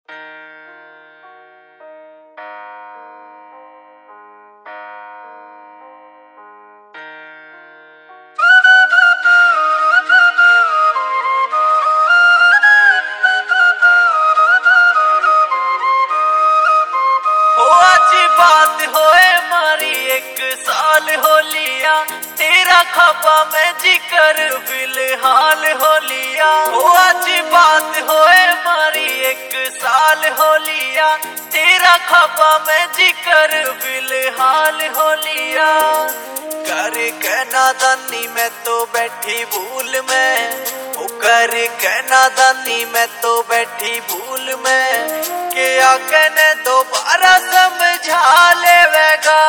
बात होए मारी एक साल हो लिया, तेरा खपा में जिक्र फिलहाल हो लिया। ओ आज बात होए मारी एक साल हो लिया, तेरा खपा में जिक्र फिलहाल हो लिया। कर कहना दानी मैं तो बैठी भूल में, ओ कर कहना दानी मैं तो बैठी भूल में, के आकने दोबारा समझा लेवेगा।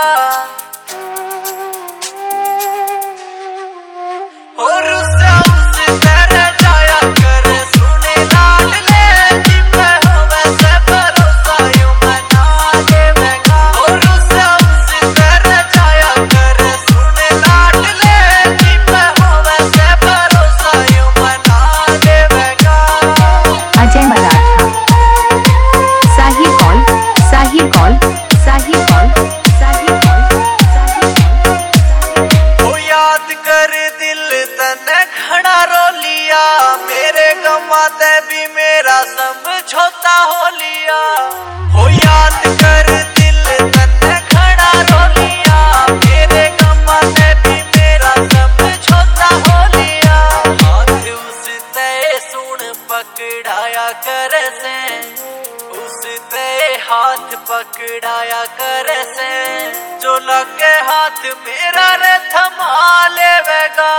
और उससे तरह जाया कर सुने लाल ले, जिम्मे हो वैसे भरोसा यूं मना लेवेगा। और उससे तरह जाया कर सुने लाल ले, जिम्मे हो वैसे भरोसा यूं मना लेवेगा। अजय मराठा, साहिल कॉल, साहिल कॉल, साहिल कॉल, साहिल कॉल, ओ याद कर दिल तने खड़ा रो लिया, मेरे गमा ते भी मेरा समझौता हो लिया। हो याद कर दिल तने खड़ा रो लिया, मेरे गमा ते भी मेरा समझौता हो लिया। हाथ उस ते सुन पकड़ाया कर से, उस ते हाथ पकड़ाया कर से, जो लगे हाथ मेरा रे थमा लेवेगा।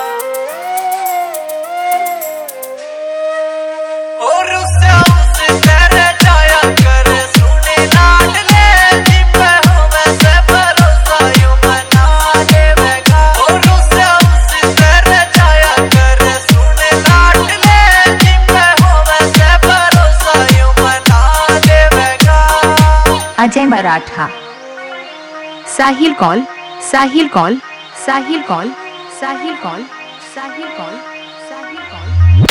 और उससे तरह जाया कर सुने लाड ले, जिम्मे हो वैसे भरोसा यूं मना लेवेगा। और उससे तरह जाया कर सुने लाड ले, जिम्मे हो वैसे भरोसा यूं मना लेवेगा। अजय मराठा, साहिल कॉल, साहिल कॉल, साहिल कॉल, साहिल कॉल, साहिल कॉल, साहिल कॉल।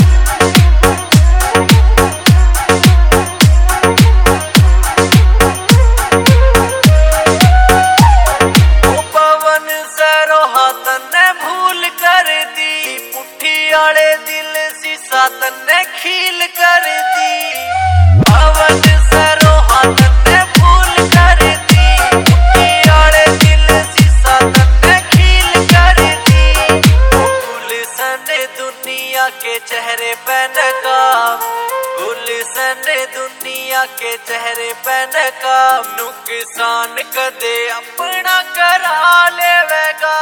पवन सरो हाथ ने भूल कर दी, पुट्ठी आले दिल सीसा तन्ने खील कर दी। पवन सरो हाथ ने भूल कर दी, पुट्ठी आले दिल सीसा तन्ने खील कर दी। गुलशन दुनिया के चेहरे पे नकाब, गुलशन दुनिया के चेहरे पे नकाब, नुकसान कदे अपना करा लेवेगा।